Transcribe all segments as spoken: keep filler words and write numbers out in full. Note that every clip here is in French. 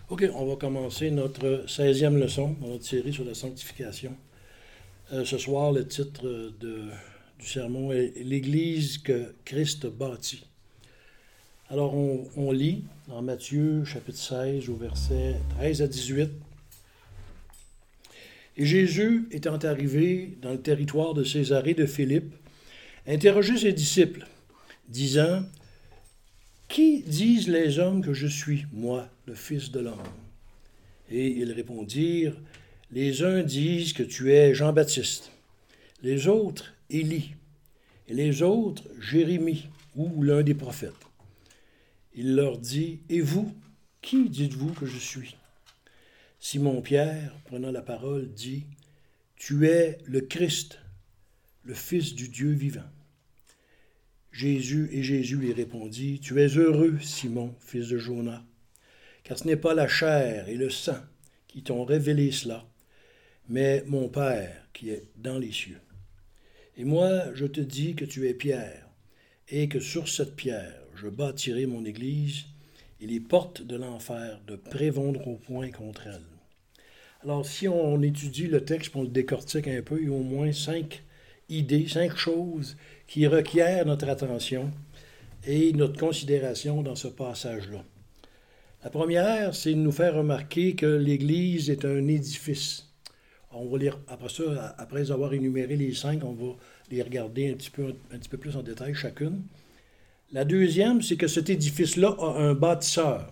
OK, on va commencer notre seizième leçon dans notre série sur la sanctification. Euh, ce soir, le titre de, du sermon est « L'Église que Christ bâtit ». Alors, on, on lit dans Matthieu, chapitre seize, au verset treize à dix-huit. « Et Jésus, étant arrivé dans le territoire de Césarée de Philippe, interrogeait ses disciples, disant « Qui disent les hommes que je suis, moi, le Fils de l'homme? » Et ils répondirent, « Les uns disent que tu es Jean-Baptiste, les autres, Élie, et les autres, Jérémie, ou l'un des prophètes. » Il leur dit, « Et vous, qui dites-vous que je suis? » Simon-Pierre, prenant la parole, dit, « Tu es le Christ, le Fils du Dieu vivant. » Jésus et Jésus lui répondit, « Tu es heureux, Simon, fils de Jonas, car ce n'est pas la chair et le sang qui t'ont révélé cela, mais mon Père qui est dans les cieux. Et moi, je te dis que tu es Pierre, et que sur cette pierre, je bâtirai mon Église, et les portes de l'enfer ne prévaudront point contre elle. » Alors, si on étudie le texte, on le décortique un peu, il y a au moins cinq idées, cinq choses qui requièrent notre attention et notre considération dans ce passage-là. La première, c'est de nous faire remarquer que l'Église est un édifice. On va lire, après ça, après avoir énuméré les cinq, on va les regarder un petit peu, un petit peu plus en détail chacune. La deuxième, c'est que cet édifice-là a un bâtisseur.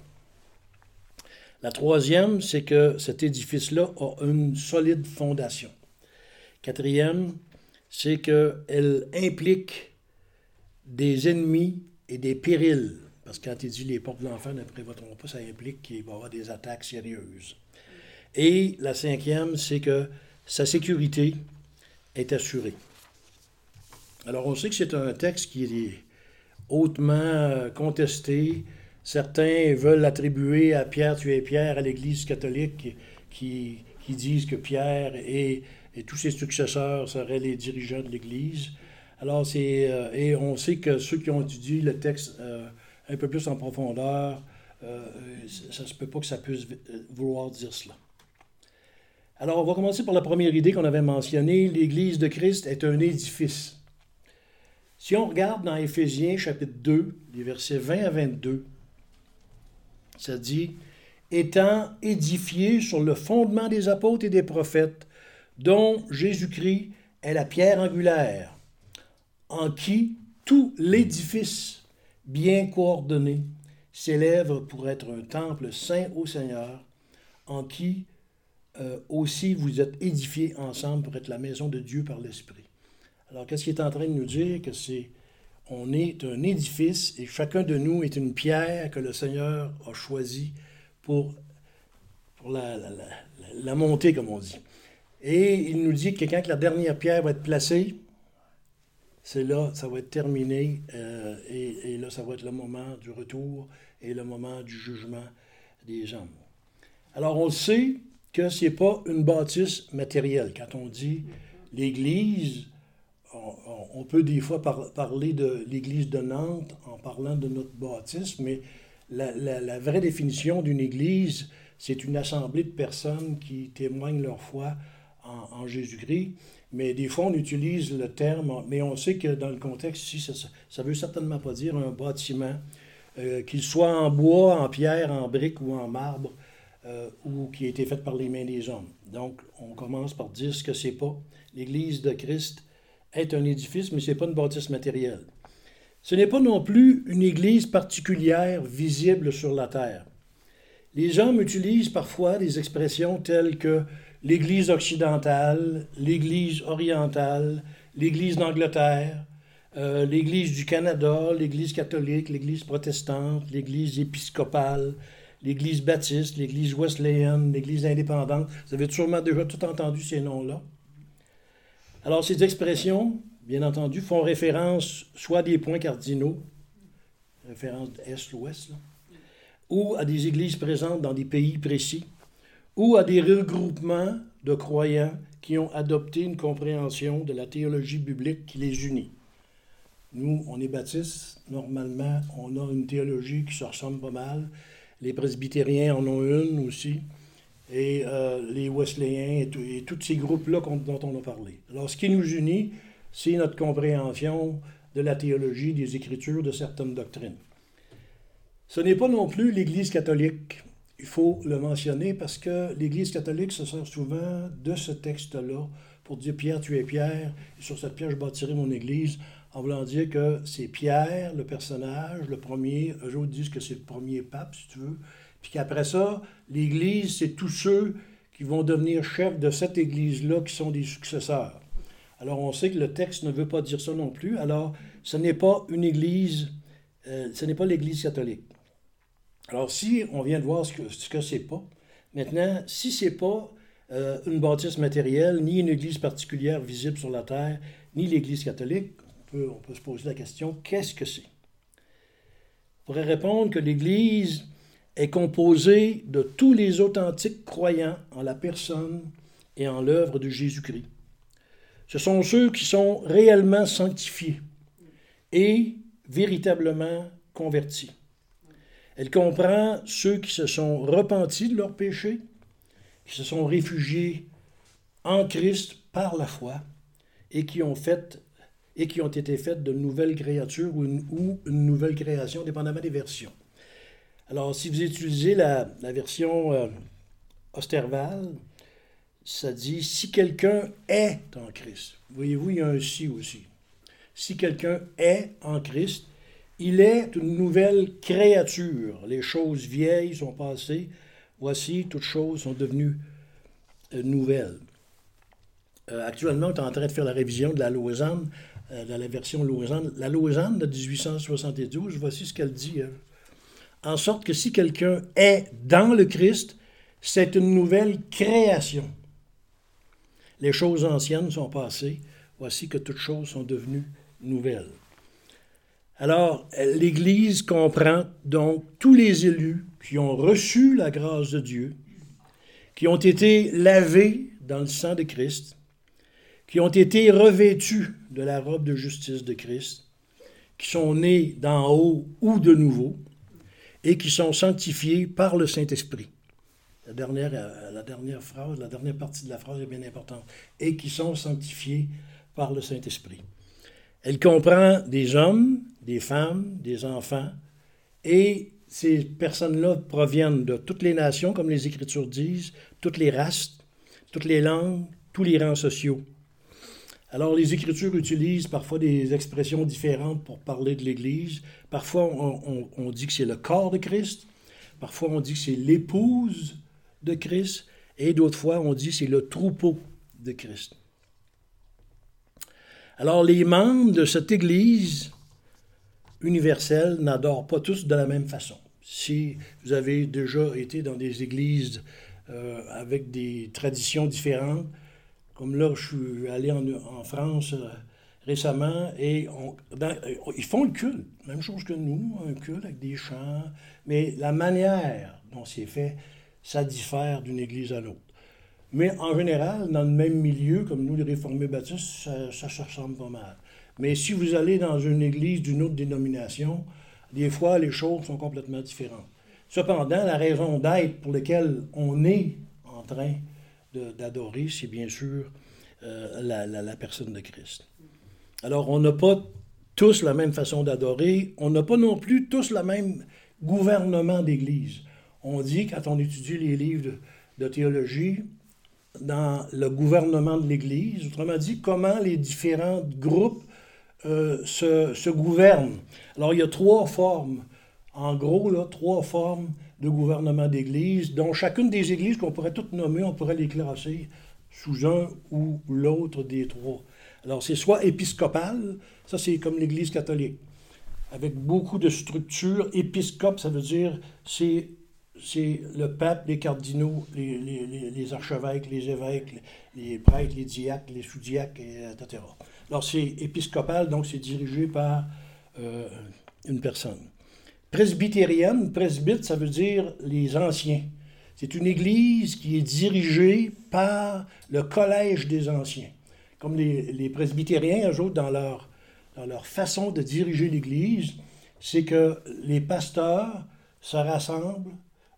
La troisième, c'est que cet édifice-là a une solide fondation. Quatrième, c'est qu'elle implique des ennemis et des périls. Parce que quand il dit les portes de l'enfer ne prévaudront pas, ça implique qu'il va y avoir des attaques sérieuses. Et la cinquième, c'est que sa sécurité est assurée. Alors, on sait que c'est un texte qui est hautement contesté. Certains veulent l'attribuer à Pierre, tu es Pierre, à l'Église catholique, qui, qui disent que Pierre et et tous ses successeurs seraient les dirigeants de l'Église. Alors, c'est... Euh, et on sait que ceux qui ont étudié le texte euh, un peu plus en profondeur, euh, ça ne se peut pas que ça puisse vouloir dire cela. Alors, on va commencer par la première idée qu'on avait mentionnée. L'Église de Christ est un édifice. Si on regarde dans Éphésiens, chapitre deux, les versets vingt à vingt-deux, ça dit « Étant édifié sur le fondement des apôtres et des prophètes, dont Jésus-Christ est la pierre angulaire, en qui tout l'édifice bien coordonné s'élève pour être un temple saint au Seigneur, en qui euh, aussi vous êtes édifiés ensemble pour être la maison de Dieu par l'Esprit. » Alors, qu'est-ce qu'il est en train de nous dire? Que c'est, on est un édifice et chacun de nous est une pierre que le Seigneur a choisie pour, pour la, la, la, la montée, comme on dit. Et il nous dit que quand la dernière pierre va être placée, c'est là, ça va être terminé, euh, et, et là, ça va être le moment du retour et le moment du jugement des hommes. Alors, on sait que ce n'est pas une bâtisse matérielle. Quand on dit l'Église, on, on peut des fois par, parler de l'Église de Nantes en parlant de notre bâtisse, mais la, la, la vraie définition d'une Église, c'est une assemblée de personnes qui témoignent leur foi En, en Jésus-Christ, mais des fois on utilise le terme, mais on sait que dans le contexte ici, ça ne veut certainement pas dire un bâtiment, euh, qu'il soit en bois, en pierre, en brique ou en marbre, euh, ou qui a été fait par les mains des hommes. Donc, on commence par dire ce que c'est pas. L'Église de Christ est un édifice, mais ce n'est pas une bâtisse matérielle. Ce n'est pas non plus une Église particulière visible sur la terre. Les hommes utilisent parfois des expressions telles que l'Église occidentale, l'Église orientale, l'Église d'Angleterre, euh, l'Église du Canada, l'Église catholique, l'Église protestante, l'Église épiscopale, l'Église baptiste, l'Église wesleyenne, l'Église indépendante. Vous avez sûrement déjà tout entendu ces noms-là. Alors, ces expressions, bien entendu, font référence soit à des points cardinaux, référence est-ouest, là, ou à des églises présentes dans des pays précis, ou à des regroupements de croyants qui ont adopté une compréhension de la théologie biblique qui les unit. Nous, on est baptistes, normalement, on a une théologie qui se ressemble pas mal. Les presbytériens en ont une aussi. Et euh, les Wesleyens et, tout, et tous ces groupes-là dont on a parlé. Alors, ce qui nous unit, c'est notre compréhension de la théologie, des Écritures, de certaines doctrines. Ce n'est pas non plus l'Église catholique. Il faut le mentionner parce que l'Église catholique se sert souvent de ce texte-là pour dire « Pierre, tu es Pierre, et sur cette pierre, je bâtirai mon Église », en voulant dire que c'est Pierre, le personnage, le premier. Eux autres disent que c'est le premier pape, si tu veux. Puis qu'après ça, l'Église, c'est tous ceux qui vont devenir chefs de cette Église-là qui sont des successeurs. Alors, on sait que le texte ne veut pas dire ça non plus. Alors, ce n'est pas une Église, euh, ce n'est pas l'Église catholique. Alors, si on vient de voir ce que, ce que c'est pas, maintenant, si c'est pas euh, une bâtisse matérielle, ni une Église particulière visible sur la terre, ni l'Église catholique, on peut, on peut se poser la question, qu'est-ce que c'est? On pourrait répondre que l'Église est composée de tous les authentiques croyants en la personne et en l'œuvre de Jésus-Christ. Ce sont ceux qui sont réellement sanctifiés et véritablement convertis. Elle comprend ceux qui se sont repentis de leurs péchés, qui se sont réfugiés en Christ par la foi et qui ont, fait, et qui ont été faites de nouvelles créatures ou une, ou une nouvelle création, dépendamment des versions. Alors, si vous utilisez la, la version euh, Osterval, ça dit « si quelqu'un est en Christ ». Voyez-vous, il y a un « si » aussi. Si quelqu'un est en Christ, il est une nouvelle créature. Les choses vieilles sont passées. Voici, toutes choses sont devenues euh, nouvelles. Euh, actuellement, on est en train de faire la révision de la Lausanne, euh, de la version Lausanne. La Lausanne de dix-huit cent soixante-douze, voici ce qu'elle dit. Hein. En sorte que si quelqu'un est dans le Christ, c'est une nouvelle création. Les choses anciennes sont passées. Voici que toutes choses sont devenues nouvelles. Alors, l'Église comprend donc tous les élus qui ont reçu la grâce de Dieu, qui ont été lavés dans le sang de Christ, qui ont été revêtus de la robe de justice de Christ, qui sont nés d'en haut ou de nouveau, et qui sont sanctifiés par le Saint-Esprit. La dernière, la dernière phrase, la dernière partie de la phrase est bien importante. Et qui sont sanctifiés par le Saint-Esprit. Elle comprend des hommes, des femmes, des enfants, et ces personnes-là proviennent de toutes les nations, comme les Écritures disent, toutes les races, toutes les langues, tous les rangs sociaux. Alors, les Écritures utilisent parfois des expressions différentes pour parler de l'Église. Parfois, on, on, on dit que c'est le corps de Christ. Parfois, on dit que c'est l'épouse de Christ. Et d'autres fois, on dit que c'est le troupeau de Christ. Alors, les membres de cette Église universelle n'adorent pas tous de la même façon. Si vous avez déjà été dans des églises euh, avec des traditions différentes, comme là, je suis allé en, en France euh, récemment, et on, dans, euh, ils font le culte, même chose que nous, un culte avec des chants, mais la manière dont c'est fait, ça diffère d'une église à l'autre. Mais en général, dans le même milieu, comme nous, les réformés baptistes, ça, ça se ressemble pas mal. Mais si vous allez dans une église d'une autre dénomination, des fois, les choses sont complètement différentes. Cependant, la raison d'être pour laquelle on est en train de, d'adorer, c'est bien sûr euh, la, la, la personne de Christ. Alors, on n'a pas tous la même façon d'adorer, on n'a pas non plus tous le même gouvernement d'Église. On dit, quand on étudie les livres de, de théologie, dans le gouvernement de l'Église, autrement dit, comment les différents groupes euh, se, se gouvernent. Alors, il y a trois formes, en gros, là, trois formes de gouvernement d'Église, dont chacune des églises qu'on pourrait toutes nommer, on pourrait les classer sous un ou l'autre des trois. Alors, c'est soit épiscopal, ça c'est comme l'Église catholique, avec beaucoup de structures. Épiscope, ça veut dire, c'est, c'est le pape, les cardinaux, les, les, les, les archevêques, les évêques, les, les prêtres, les diacres, les sous-diacres, et cetera. Alors, c'est épiscopal, donc c'est dirigé par euh, une personne. Presbytérienne, presbyte, ça veut dire les anciens. C'est une église qui est dirigée par le collège des anciens. Comme les, les presbytériens, eux autres, dans leur, dans leur façon de diriger l'église, c'est que les pasteurs se rassemblent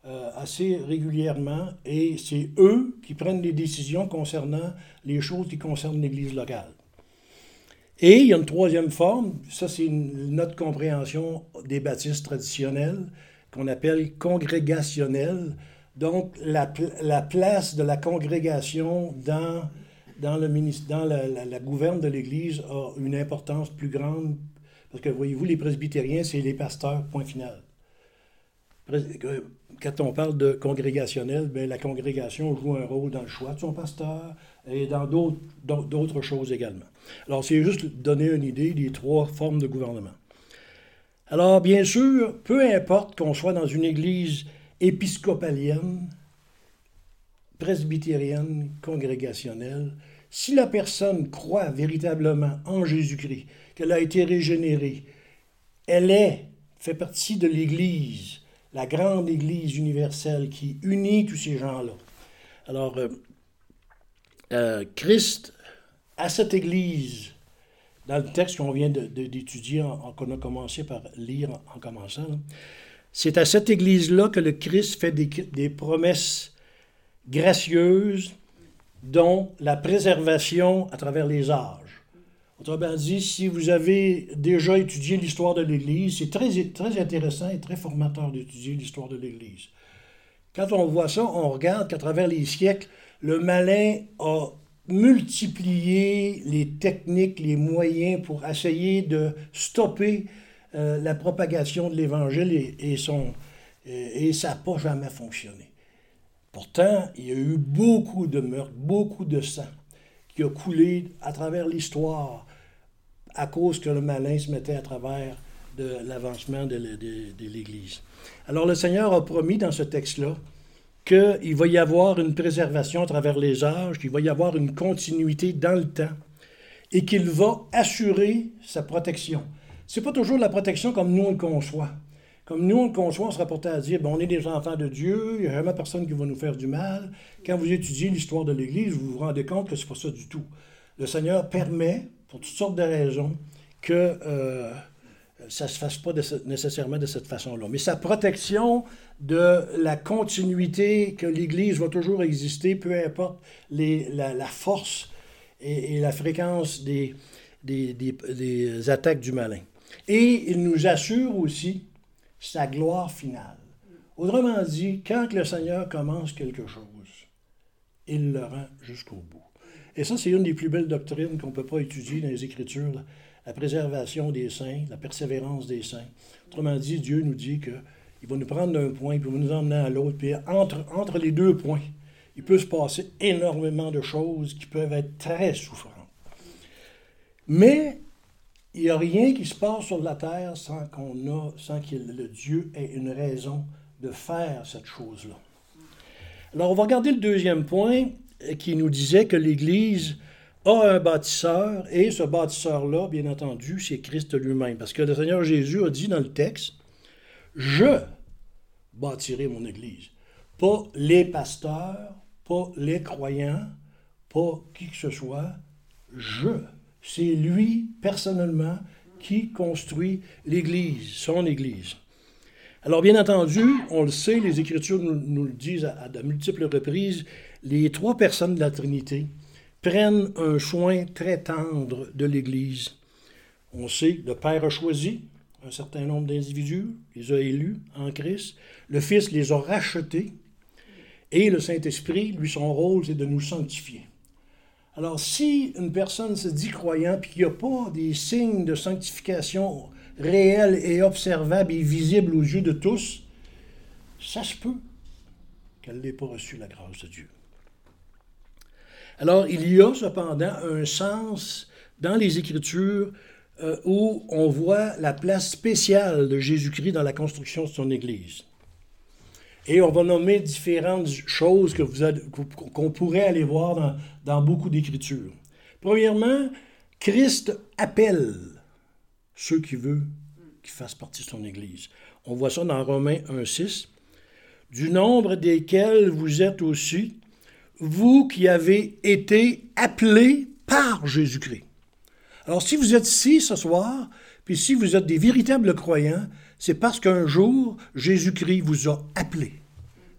euh, assez régulièrement et c'est eux qui prennent les décisions concernant les choses qui concernent l'Église locale. Et il y a une troisième forme, ça c'est une, notre compréhension des baptistes traditionnels, qu'on appelle congrégationnels. Donc la, la place de la congrégation dans, dans, le dans la, la, la gouverne de l'Église a une importance plus grande, parce que voyez-vous, les presbytériens, c'est les pasteurs, point final. Quand on parle de congrégationnel, bien, la congrégation joue un rôle dans le choix de son pasteur et dans d'autres, d'autres choses également. Alors, c'est juste donner une idée des trois formes de gouvernement. Alors, bien sûr, peu importe qu'on soit dans une église épiscopalienne, presbytérienne, congrégationnelle, si la personne croit véritablement en Jésus-Christ, qu'elle a été régénérée, elle est, fait partie de l'Église, la grande Église universelle qui unit tous ces gens-là. Alors, euh, euh, Christ, à cette Église, dans le texte qu'on vient de, de, d'étudier, en, en, qu'on a commencé par lire en, en commençant, là, c'est à cette Église-là que le Christ fait des, des promesses gracieuses, dont la préservation à travers les âges. Autrement dit, si vous avez déjà étudié l'histoire de l'Église, c'est très, très intéressant et très formateur d'étudier l'histoire de l'Église. Quand on voit ça, on regarde qu'à travers les siècles, le malin a multiplié les techniques, les moyens pour essayer de stopper euh, la propagation de l'Évangile et, et, son, et, et ça n'a pas jamais fonctionné. Pourtant, il y a eu beaucoup de meurtres, beaucoup de sang qui a coulé à travers l'histoire à cause que le malin se mettait à travers de l'avancement de, de, de l'Église. Alors le Seigneur a promis dans ce texte-là qu'il va y avoir une préservation à travers les âges, qu'il va y avoir une continuité dans le temps et qu'il va assurer sa protection. Ce n'est pas toujours la protection comme nous on le conçoit. Comme nous, on le conçoit, on se rapportait à dire, ben, on est des enfants de Dieu, il n'y a jamais personne qui va nous faire du mal. Quand vous étudiez l'histoire de l'Église, vous vous rendez compte que ce n'est pas ça du tout. Le Seigneur permet, pour toutes sortes de raisons, que euh, ça ne se fasse pas de ce, nécessairement de cette façon-là. Mais sa protection de la continuité, que l'Église va toujours exister, peu importe les, la, la force et, et la fréquence des, des, des, des attaques du malin. Et il nous assure aussi sa gloire finale. Autrement dit, quand le Seigneur commence quelque chose, il le rend jusqu'au bout. Et ça, c'est une des plus belles doctrines qu'on ne peut pas étudier dans les Écritures, la, la préservation des saints, la persévérance des saints. Autrement dit, Dieu nous dit qu'il va nous prendre d'un point, puis il va nous emmener à l'autre, puis entre, entre les deux points, il peut se passer énormément de choses qui peuvent être très souffrantes. Mais il n'y a rien qui se passe sur la terre sans qu'on a, sans que le Dieu ait une raison de faire cette chose-là. Alors, on va regarder le deuxième point qui nous disait que l'Église a un bâtisseur, et ce bâtisseur-là, bien entendu, c'est Christ lui-même. Parce que le Seigneur Jésus a dit dans le texte, « Je bâtirai mon Église. » Pas les pasteurs, pas les croyants, pas qui que ce soit, je. C'est lui, personnellement, qui construit l'Église, son Église. Alors, bien entendu, on le sait, les Écritures nous, nous le disent à, à de multiples reprises, les trois personnes de la Trinité prennent un soin très tendre de l'Église. On sait, le Père a choisi un certain nombre d'individus, les a élus en Christ, le Fils les a rachetés, et le Saint-Esprit, lui, son rôle, c'est de nous sanctifier. Alors, si une personne se dit croyant puis qu'il n'y a pas des signes de sanctification réels et observables et visibles aux yeux de tous, ça se peut qu'elle n'ait pas reçu la grâce de Dieu. Alors, il y a cependant un sens dans les Écritures euh, où on voit la place spéciale de Jésus-Christ dans la construction de son Église. Et on va nommer différentes choses que vous avez, qu'on pourrait aller voir dans, dans beaucoup d'Écritures. Premièrement, Christ appelle ceux qui veulent qu'ils fassent partie de son Église. On voit ça dans Romains un six. « Du nombre desquels vous êtes aussi, vous qui avez été appelés par Jésus-Christ. » Alors, si vous êtes ici ce soir, puis si vous êtes des véritables croyants, c'est parce qu'un jour, Jésus-Christ vous a appelés.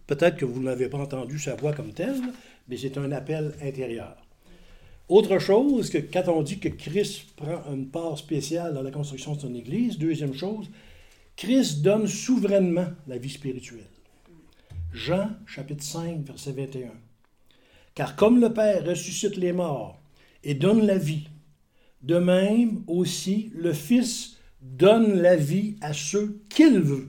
Peut-être que vous n'avez pas entendu sa voix comme telle, mais c'est un appel intérieur. Autre chose, que quand on dit que Christ prend une part spéciale dans la construction de son Église, deuxième chose, Christ donne souverainement la vie spirituelle. Jean, chapitre cinq, verset vingt et un. Car comme le Père ressuscite les morts et donne la vie, de même aussi le Fils donne la vie à ceux qu'il veut.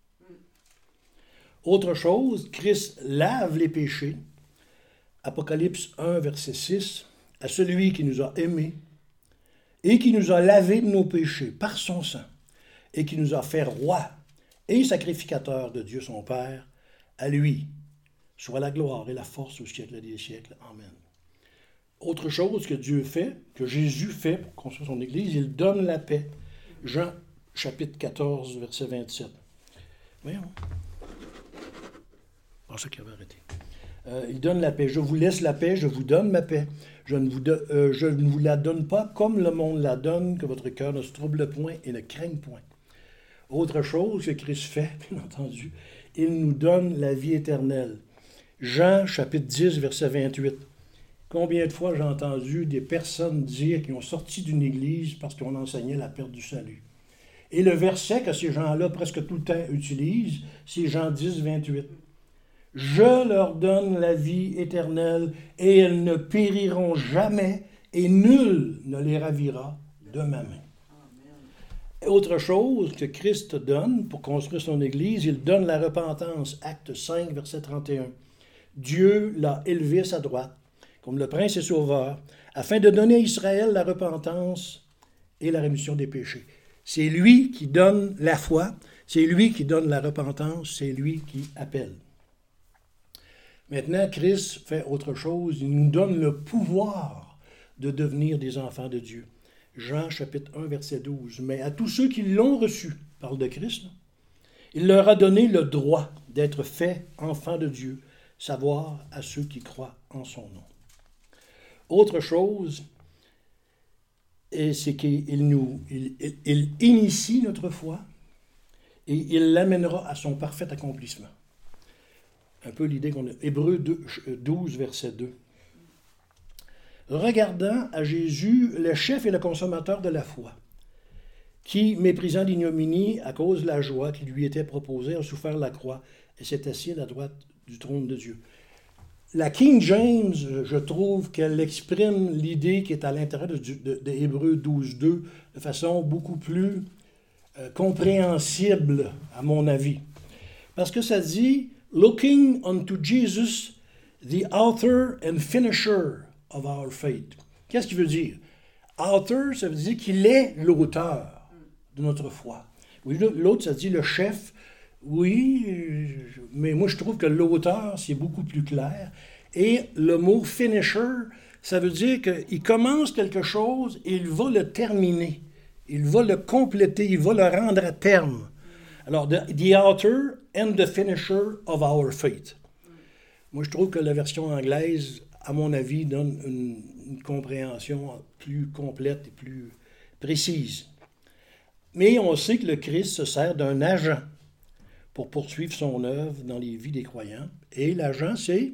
Autre chose, Christ lave les péchés. Apocalypse un, verset six. À celui qui nous a aimés et qui nous a lavés de nos péchés par son sang et qui nous a fait roi et sacrificateur de Dieu son Père, à lui soit la gloire et la force au siècle des siècles. Amen. Autre chose que Dieu fait, que Jésus fait pour construire son Église, il donne la paix. Jean, chapitre quatorze, verset vingt-sept. Voyons. Je pensais qu'il avait arrêté. Euh, il donne la paix. Je vous laisse la paix, je vous donne ma paix. Je ne, vous de, euh, je ne vous la donne pas comme le monde la donne, que votre cœur ne se trouble point et ne craigne point. Autre chose que Christ fait, bien entendu, il nous donne la vie éternelle. Jean, chapitre dix, verset vingt-huit. Combien de fois j'ai entendu des personnes dire qu'ils ont sorti d'une église parce qu'on enseignait la perte du salut. Et le verset que ces gens-là presque tout le temps utilisent, c'est Jean dix, vingt-huit. Je leur donne la vie éternelle et elles ne périront jamais et nul ne les ravira de ma main. Autre chose que Christ donne pour construire son Église, il donne la repentance. Acte cinq, verset trente et un. Dieu l'a élevé à sa droite, comme le Prince et Sauveur, afin de donner à Israël la repentance et la rémission des péchés. C'est lui qui donne la foi, c'est lui qui donne la repentance, c'est lui qui appelle. Maintenant, Christ fait autre chose, il nous donne le pouvoir de devenir des enfants de Dieu. Jean chapitre un, verset douze. Mais à tous ceux qui l'ont reçu, parle de Christ, là, il leur a donné le droit d'être faits enfants de Dieu, savoir à ceux qui croient en son nom. Autre chose, et c'est qu'il nous, il, il, il initie notre foi et il l'amènera à son parfait accomplissement. Un peu l'idée qu'on a. Hébreux douze, verset deux. Regardant à Jésus, le chef et le consommateur de la foi, qui, méprisant l'ignominie à cause de la joie qui lui était proposée, a souffert la croix et s'est assis à la droite du trône de Dieu. La King James, je trouve qu'elle exprime l'idée qui est à l'intérieur de, de, de Hébreux douze, deux de façon beaucoup plus euh, compréhensible, à mon avis. Parce que ça dit « Looking unto Jesus, the author and finisher of our faith ». Qu'est-ce qu'il veut dire? Author, ça veut dire qu'il est l'auteur de notre foi. Oui, l'autre, ça dit le chef. Oui, mais moi je trouve que l'auteur, c'est beaucoup plus clair. Et le mot finisher, ça veut dire qu'il commence quelque chose et il va le terminer. Il va le compléter, il va le rendre à terme. Alors, the, the author and the finisher of our faith. Moi je trouve que la version anglaise, à mon avis, donne une, une compréhension plus complète et plus précise. Mais on sait que le Christ se sert d'un agent pour poursuivre son œuvre dans les vies des croyants. Et l'agent, c'est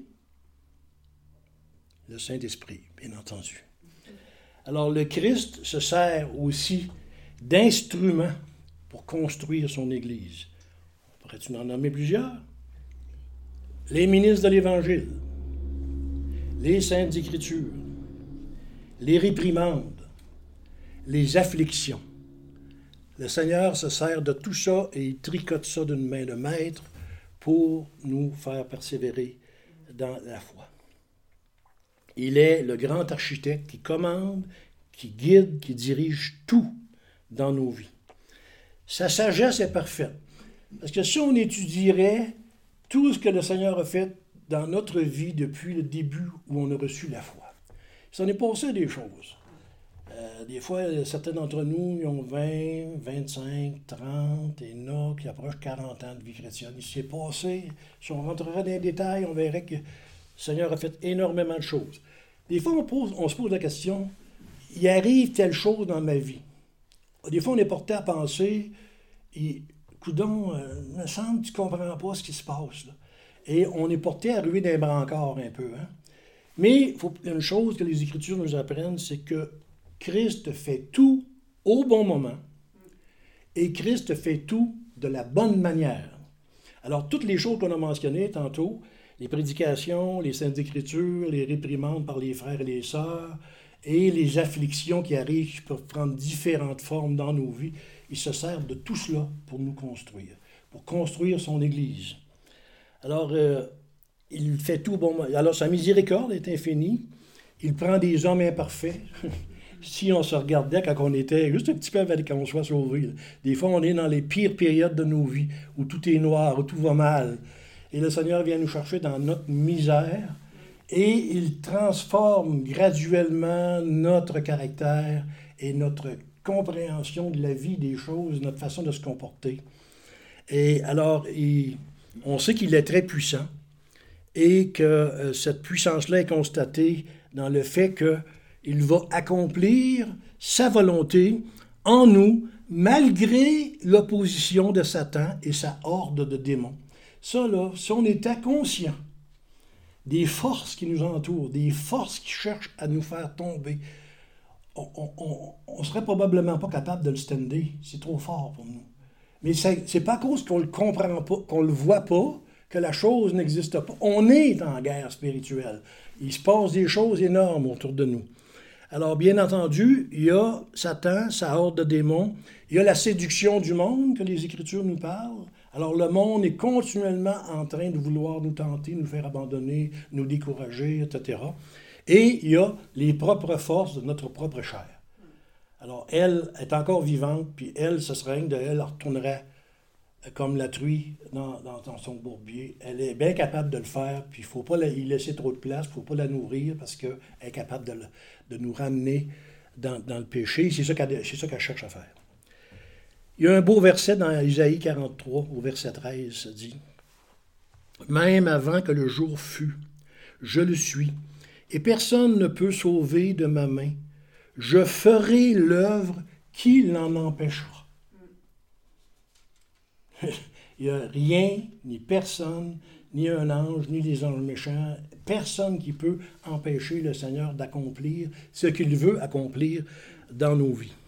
le Saint-Esprit, bien entendu. Alors, le Christ se sert aussi d'instrument pour construire son Église. Pourrais-tu en nommer plusieurs? Les ministres de l'Évangile, les Saintes Écritures, les réprimandes, les afflictions. Le Seigneur se sert de tout ça et il tricote ça d'une main de maître pour nous faire persévérer dans la foi. Il est le grand architecte qui commande, qui guide, qui dirige tout dans nos vies. Sa sagesse est parfaite. Parce que si on étudierait tout ce que le Seigneur a fait dans notre vie depuis le début où on a reçu la foi, il s'en est passé des choses. Euh, des fois, certains d'entre nous ils ont vingt, vingt-cinq, trente, et il y en a qui approchent quarante ans de vie chrétienne. Il s'est passé, si on rentrerait dans les détails, on verrait que le Seigneur a fait énormément de choses. Des fois, on, pose, on se pose la question, il arrive telle chose dans ma vie. Des fois, on est porté à penser, et, coudonc, euh, il me semble que tu ne comprends pas ce qui se passe. Là. et on est porté à ruer d'un brancard un peu. Hein? Mais faut, une chose que les Écritures nous apprennent, c'est que Christ fait tout au bon moment et Christ fait tout de la bonne manière. Alors, toutes les choses qu'on a mentionnées tantôt, les prédications, les saintes Écritures, les réprimandes par les frères et les sœurs, et les afflictions qui arrivent, qui peuvent prendre différentes formes dans nos vies, il se sert de tout cela pour nous construire, pour construire son Église. Alors, euh, il fait tout bon. Alors, sa miséricorde est infinie. Il prend des hommes imparfaits. Si on se regardait quand on était juste un petit peu avant qu'on soit sauvé, des fois, on est dans les pires périodes de nos vies, où tout est noir, où tout va mal. Et le Seigneur vient nous chercher dans notre misère et il transforme graduellement notre caractère et notre compréhension de la vie, des choses, notre façon de se comporter. Et alors, il, on sait qu'il est très puissant et que euh, cette puissance-là est constatée dans le fait qu'il va accomplir sa volonté en nous, malgré l'opposition de Satan et sa horde de démons. Ça, là, si on était conscient des forces qui nous entourent, des forces qui cherchent à nous faire tomber, on ne serait probablement pas capable de le stander. C'est trop fort pour nous. Mais c'est, c'est pas à cause qu'on le comprend pas, qu'on le voit pas, que la chose n'existe pas. On est en guerre spirituelle. Il se passe des choses énormes autour de nous. Alors, bien entendu, il y a Satan, sa horde de démons. Il y a la séduction du monde que les Écritures nous parlent. Alors, le monde est continuellement en train de vouloir nous tenter, nous faire abandonner, nous décourager, et cetera. Et il y a les propres forces de notre propre chair. Alors, elle est encore vivante, puis elle, ce serait de elle, elle retournerait comme la truie dans, dans, dans son bourbier. Elle est bien capable de le faire, puis il ne faut pas la, y laisser trop de place, il ne faut pas la nourrir, parce qu'elle est capable de, le, de nous ramener dans, dans le péché. C'est ça qu'elle, c'est ça qu'elle cherche à faire. Il y a un beau verset dans Isaïe quarante-trois, au verset treize, ça dit « Même avant que le jour fût, je le suis, et personne ne peut sauver de ma main. Je ferai l'œuvre qui l'en empêchera. » Il n'y a rien, ni personne, ni un ange, ni les anges méchants, personne qui peut empêcher le Seigneur d'accomplir ce qu'il veut accomplir dans nos vies.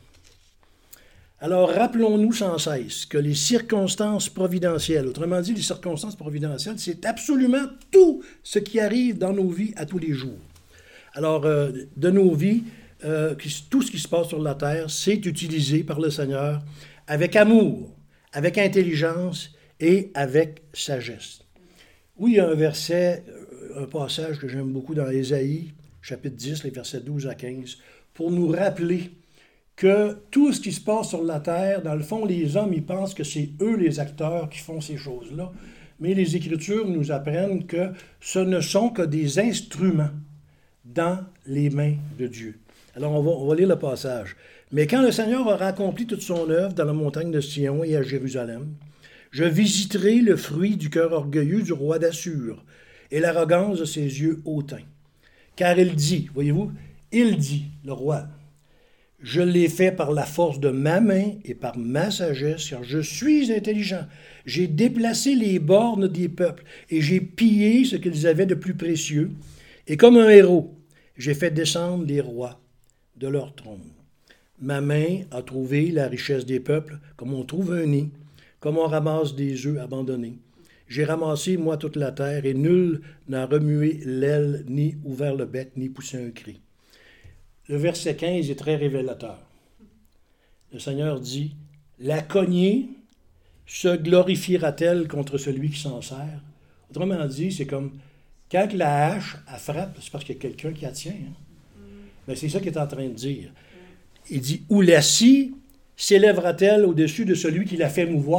Alors, rappelons-nous sans cesse que les circonstances providentielles, autrement dit, les circonstances providentielles, c'est absolument tout ce qui arrive dans nos vies à tous les jours. Alors, euh, de nos vies, euh, tout ce qui se passe sur la terre, c'est utilisé par le Seigneur avec amour, avec intelligence et avec sagesse. Oui, il y a un verset, un passage que j'aime beaucoup dans Ésaïe, chapitre dix, les versets douze à quinze, pour nous rappeler que tout ce qui se passe sur la terre, dans le fond, les hommes, ils pensent que c'est eux les acteurs qui font ces choses-là. Mais les Écritures nous apprennent que ce ne sont que des instruments dans les mains de Dieu. Alors, on va, on va lire le passage. « Mais quand le Seigneur aura accompli toute son œuvre dans la montagne de Sion et à Jérusalem, je visiterai le fruit du cœur orgueilleux du roi d'Assur et l'arrogance de ses yeux hautains. Car il dit, voyez-vous, il dit, le roi, je l'ai fait par la force de ma main et par ma sagesse, car je suis intelligent. J'ai déplacé les bornes des peuples et j'ai pillé ce qu'ils avaient de plus précieux. Et comme un héros, j'ai fait descendre les rois de leur trône. Ma main a trouvé la richesse des peuples, comme on trouve un nid, comme on ramasse des œufs abandonnés. J'ai ramassé, moi, toute la terre, et nul n'a remué l'aile, ni ouvert le bec, ni poussé un cri. » Le verset quinze est très révélateur. Le Seigneur dit, « La cognée se glorifiera-t-elle contre celui qui s'en sert? » Autrement dit, c'est comme, quand la hache, elle frappe, c'est parce qu'il y a quelqu'un qui la tient. Hein? Mais c'est ça qu'il est en train de dire. Il dit, « Ou la scie s'élèvera-t-elle au-dessus de celui qui la fait mouvoir? »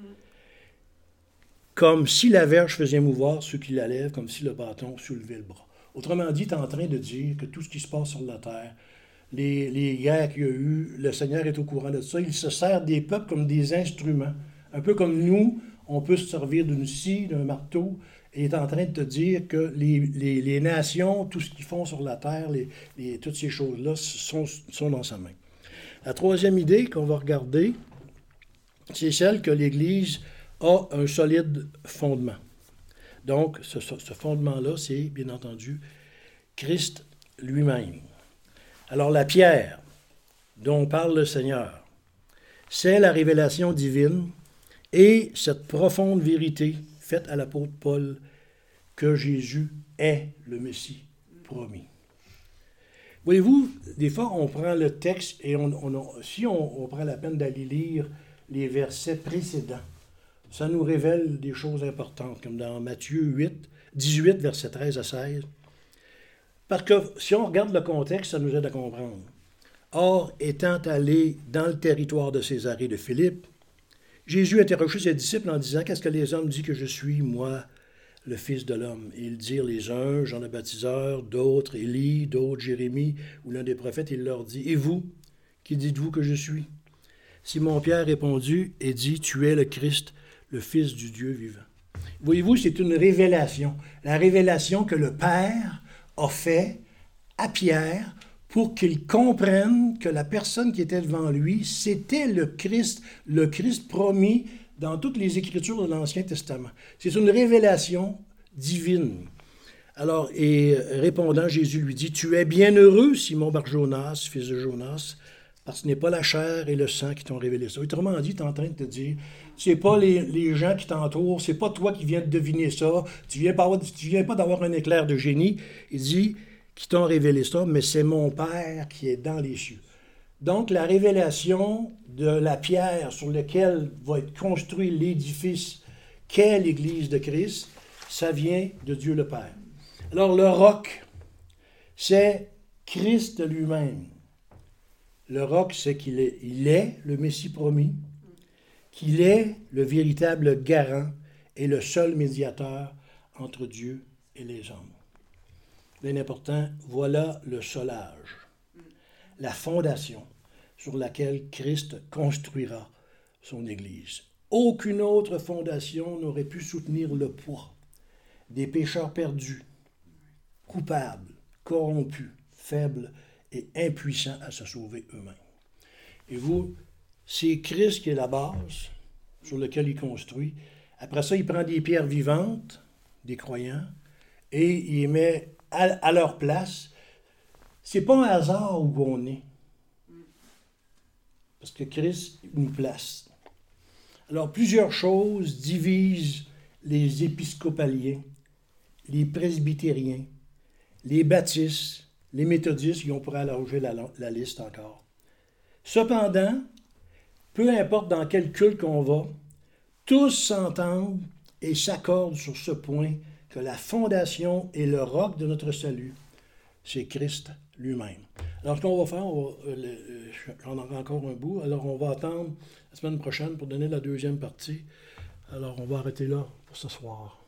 Comme si la verge faisait mouvoir ceux qui la lèvent, comme si le bâton soulevait le bras. Autrement dit, il est en train de dire que tout ce qui se passe sur la terre, les, les guerres qu'il y a eu, le Seigneur est au courant de ça. Il se sert des peuples comme des instruments. Un peu comme nous, on peut se servir d'une scie, d'un marteau, et il est en train de te dire que les, les, les nations, tout ce qu'ils font sur la terre, les, les, toutes ces choses-là sont, sont dans sa main. La troisième idée qu'on va regarder, c'est celle que l'Église a un solide fondement. Donc, ce, ce fondement-là, c'est, bien entendu, Christ lui-même. Alors, la pierre dont parle le Seigneur, c'est la révélation divine et cette profonde vérité faite à l'apôtre Paul que Jésus est le Messie promis. Voyez-vous, des fois, on prend le texte et on, on, si on, on prend la peine d'aller lire les versets précédents, ça nous révèle des choses importantes, comme dans Matthieu huit, dix-huit, versets treize à seize. Parce que si on regarde le contexte, ça nous aide à comprendre. Or, étant allé dans le territoire de Césarée de Philippe, Jésus interrogea ses disciples en disant « Qu'est-ce que les hommes disent que je suis, moi, le Fils de l'homme ?» Et ils dirent les uns, Jean le baptiseur, d'autres, Élie, d'autres, Jérémie, ou l'un des prophètes. Il leur dit « Et vous, qui dites-vous que je suis ?» Simon-Pierre répondit et dit « Tu es le Christ, le Fils du Dieu vivant. » Voyez-vous, c'est une révélation. La révélation que le Père a fait à Pierre pour qu'il comprenne que la personne qui était devant lui, c'était le Christ, le Christ promis dans toutes les Écritures de l'Ancien Testament. C'est une révélation divine. Alors, et répondant, Jésus lui dit, « Tu es bienheureux, Simon Bar-Jonas, fils de Jonas, parce que ce n'est pas la chair et le sang qui t'ont révélé ça. » Autrement dit, tu es en train de te dire, c'est pas les, les gens qui t'entourent, c'est pas toi qui viens de deviner ça, tu viens pas, tu viens pas d'avoir un éclair de génie. Il dit, qui t'ont révélé ça, mais c'est mon Père qui est dans les cieux. Donc, la révélation de la pierre sur laquelle va être construit l'édifice qu'est l'Église de Christ, ça vient de Dieu le Père. Alors, le roc, c'est Christ lui-même. Le roc, c'est qu'il est, il est le Messie promis, qu'il est le véritable garant et le seul médiateur entre Dieu et les hommes. Bien important, voilà le solage, la fondation sur laquelle Christ construira son Église. Aucune autre fondation n'aurait pu soutenir le poids des pécheurs perdus, coupables, corrompus, faibles et impuissants à se sauver eux-mêmes. Et vous, c'est Christ qui est la base sur laquelle il construit. Après ça, il prend des pierres vivantes, des croyants, et il les met à, à leur place. C'est pas un hasard où on est. Parce que Christ nous place. Alors, plusieurs choses divisent les épiscopaliens, les presbytériens, les baptistes, les méthodistes, et on pourrait allonger la, la liste encore. Cependant, peu importe dans quel culte qu'on va, tous s'entendent et s'accordent sur ce point que la fondation et le roc de notre salut, c'est Christ lui-même. Alors, ce qu'on va faire, on va, euh, j'en aurai encore un bout, alors on va attendre la semaine prochaine pour donner la deuxième partie. Alors, on va arrêter là pour ce soir.